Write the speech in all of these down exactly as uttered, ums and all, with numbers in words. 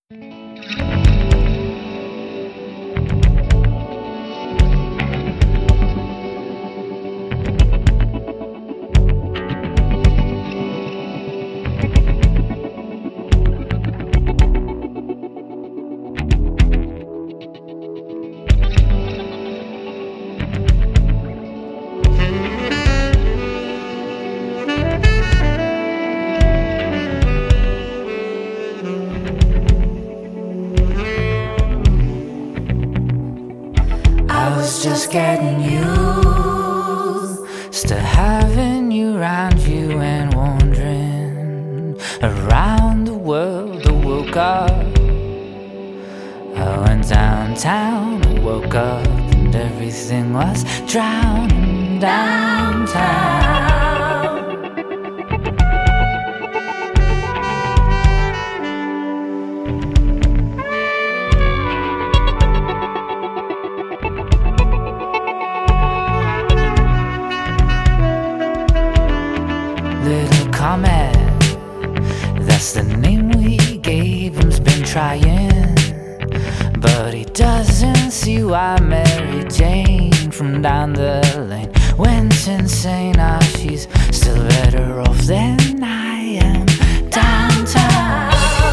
I was just getting used to having you around you and wandering around the world. I woke up, I went downtown, I woke up and everything was drowning downtown. Little Comet, that's the name we gave him's been trying, but he doesn't see why Mary Jane from down the lane went insane. Now she's still better off than I am downtown.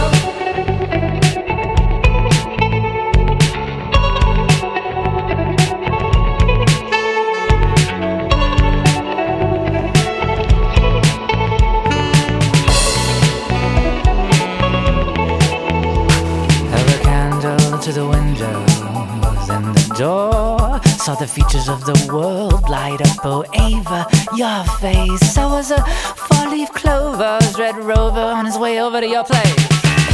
To the window, then the door. Saw the features of the world light up. Oh, Ava, your face. I was a four-leaf clover's red rover on his way over to your place.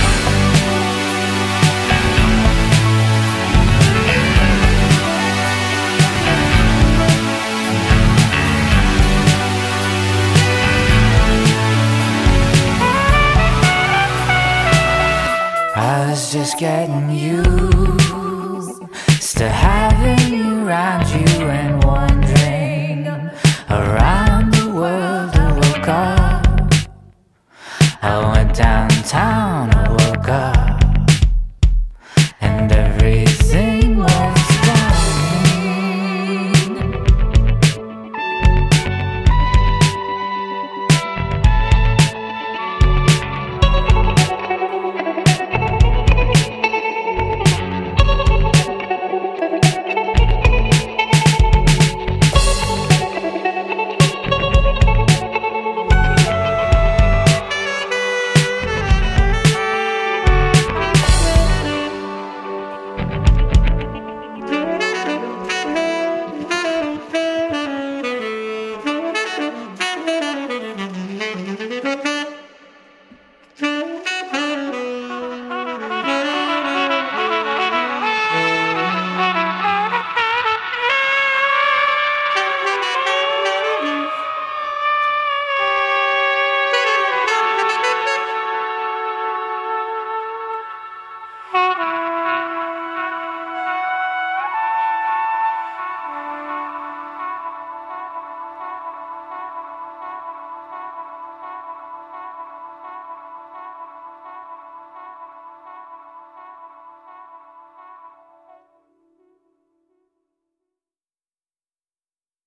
I was just getting used to having you around you and wandering around the world. I woke up, I went downtown,